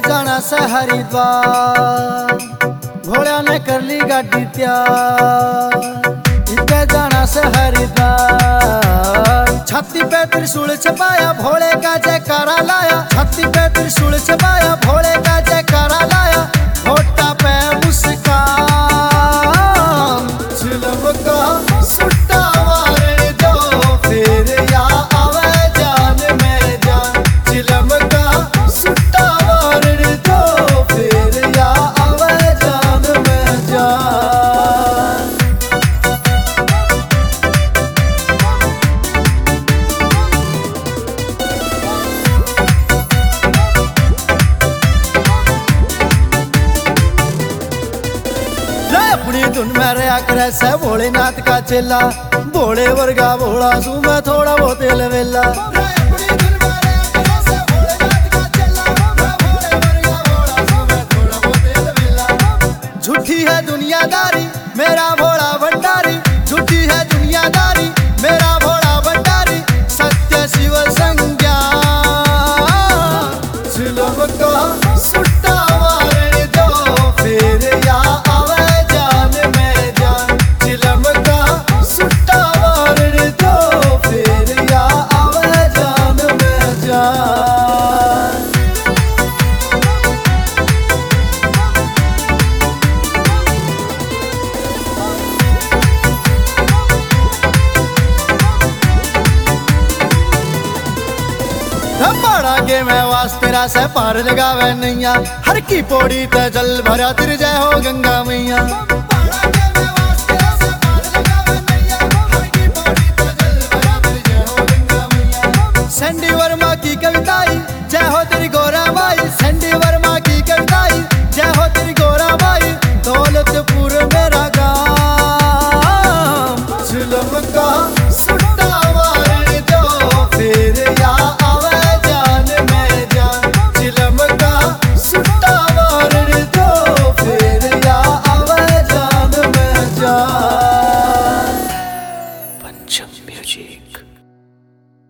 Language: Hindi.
जाना से हरिद्वार, घोड़ा ने कर ली गाड़ी तैयार। इते जाना से हरिद्वार, छाती पे त्रिशूल छपाया, भोले का जयकारा लाया। छाती पे त्रिशूल छपाया, भोले का जयकारा लाया। होठा पे मुस्कान, चिलम का सुट्टा मार दो फिर या आवे जान में जान। चिलम का सुट्टा मार दो फिर या आवे जान में जान। अपनी धुन में रहा करे से भोलेनाथ का चेला, भोले वर्गा भोला सू मैं थोड़ा बहुत वेला। झूठी है दुनियादारी मेरा भोला भंडारी, झूठी है दुनियादारी मेरा भोला भंडारी। सत्य शिव संज्ञा, चिलम का सुट्टा मार दो फिर या आवे जान में जान। चिलम का सुट्टा मार दो फिर या आवे जान में जान। पड़ा के मैं वास तेरा से पार लगावे नैया, हर की पौड़ी ते जल भरा तिर जय हो गंगा मैया।